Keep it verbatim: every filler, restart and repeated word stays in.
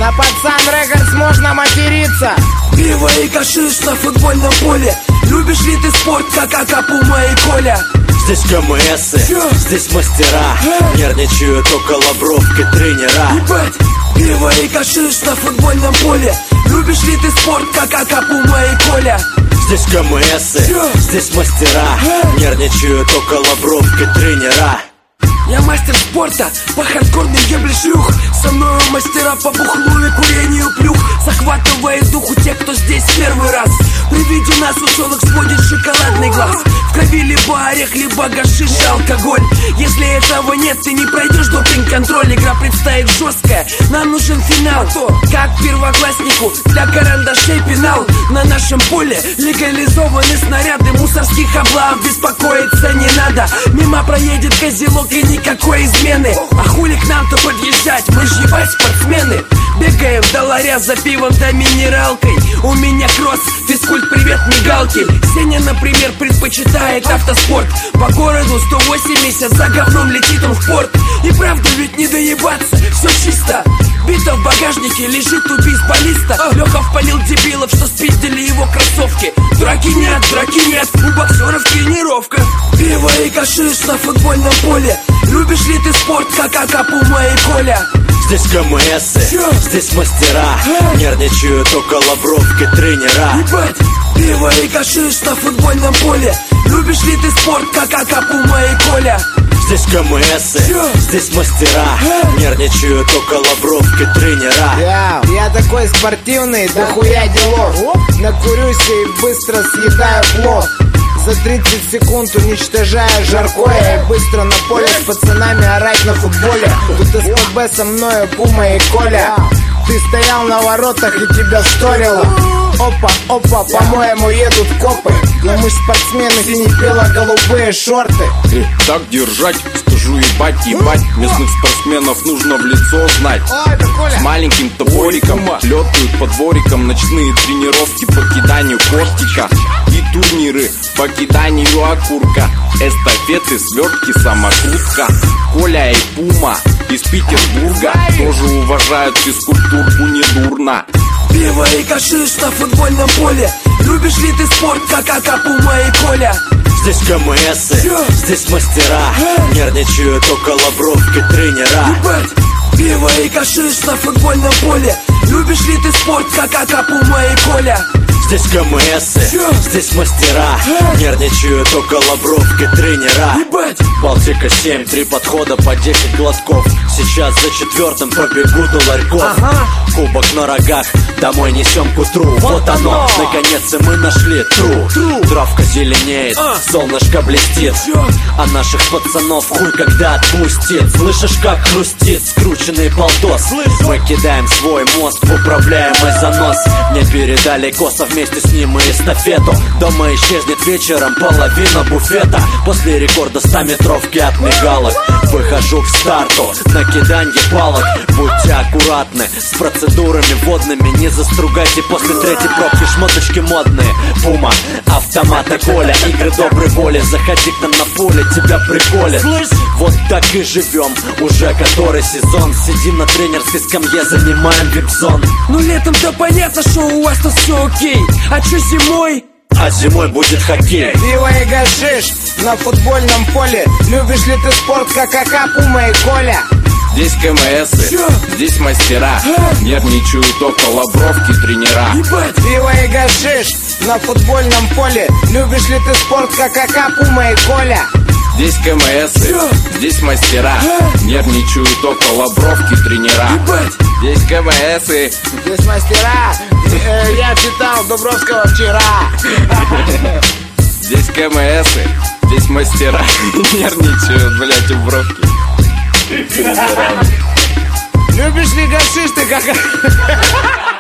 На Пацан Рекордс можно материться. Пиво и гашиш на футбольном поле. Любишь ли ты спорт, как Ака, Пума и Коля? Здесь КМСы, здесь мастера, нервничают около бровки тренера. Ебать, пиво и гашиш на футбольном поле. Любишь ли ты спорт, как Ака, Пума и Коля? Здесь КМСы, здесь мастера, нервничают около бровки тренера. Я мастер спорта, по хардкорной ебле шлюх. Со мною мастера по бухлу и курению плюх. Захватывает дух у тех, кто здесь первый раз. При виде нас у челок сводит шоколадный глаз. В крови либо орех, либо гашиш и алкоголь. Если этого нет, ты не пройдешь допинг-контроль. Игра предстоит жесткая, нам нужен финал. Как первокласснику для карандашей пенал. На нашем поле легализованы снаряды. Мусорских облав беспокоиться не надо. Мимо проедет козелок и никакой измены. А хули к нам-то подъезжать, мы ж ебать спортсмены. Бегаем до ларя за пивом да минералкой. У меня кросс, физкульт, привет, мигалки. Сеня, например, предпочитает автоспорт. По городу сто восемьдесят, за говном летит он в порт. И правда ведь не доебаться, все чисто. Бита в багажнике, лежит у бейсболиста. Леха впалил дебилов, что спиздили его кроссовки. Драки нет, драки нет, у боксеров тренировка. Пиво и гашиш на футбольном поле. Любишь ли ты спорт, как Ака, Пума и Коля? Здесь КМСы, здесь мастера, нервничают около бровки тренера. Ебать, пиво и гашиш на футбольном поле. Любишь ли ты спорт, как Ака, Пума и Коля? Здесь КМСы, здесь мастера, нервничают около бровки тренера. Я, я такой спортивный, дохуя делов. Накурюсь и быстро съедаю плов. За тридцать секунд уничтожая жаркое. И быстро на поле с пацанами орать на футболе. Тут СПБ со мною, Пума и Коля. Ты стоял на воротах и тебя сторило. Опа, опа, по-моему едут копы. Но мы ж спортсмены, синих бело-голубые шорты. И так держать, скажу ебать, ебать. Местных спортсменов нужно в лицо знать. С маленьким топориком летают под двориком. Ночные тренировки по киданию кортика. И турниры по киданию окурка. Эстафеты, свертки, самокрутка. Коля и Пума из Петербурга тоже уважают физкультурку недурно. Пиво и гашиш на футбольном поле. Любишь ли ты спорт, как Ака, Пума и Коля? Здесь КМСы, здесь мастера, нервничают около бровки тренера. Ебать, пиво и гашиш на футбольном поле. Любишь ли ты спорт, как Ака, Пума и Коля? Здесь КМСы, здесь мастера, нервничают около бровки тренера. Ебать, Балтика семь, три подхода по десять глотков. Сейчас за четвертым побегу до ларьков. ага. Кубок на рогах, домой несем к утру. Вот, вот оно, наконец и мы нашли тру. Тру. Травка зеленеет, а. солнышко блестит. Чё? А наших пацанов хуй когда отпустит. Слышишь, как хрустит скрученный полтос? Слышу. Мы кидаем свой мозг в управляемый занос. Мне передали коса, вместе с ним и эстафету. Дома исчезнет вечером половина буфета. После рекорда ста метровки от мигалок выхожу к старту на киданье палок. Будьте аккуратны с процедурами водными. Не застругайте после третьей пробки. Шмоточки модные, Пума, автомата Коля. Игры доброй воли, заходи к нам на поле, тебя приколят. Вот так и живем, уже который сезон. Сидим на тренерской скамье, занимаем вип-зон. Ну летом-то понятно, что у вас тут все окей. А чё зимой? А зимой будет хоккей. Пиво и гашиш на футбольном поле. Любишь ли ты спорт, как Ака, Пума и Коля? Здесь КМСы, здесь мастера, нервничают около бровки тренера. Ебать, Пиво и гашиш на футбольном поле. Любишь ли ты спорт, как Ака, Пума и Коля? Здесь КМСы, здесь мастера, нервничают около бровки тренера. ебать, Здесь КМСы, Здесь мастера. Э, Я читал Дубровского вчера. здесь КМСы, здесь мастера, нервничают, блять, у бровки. Любишь ли гашиш ты, как...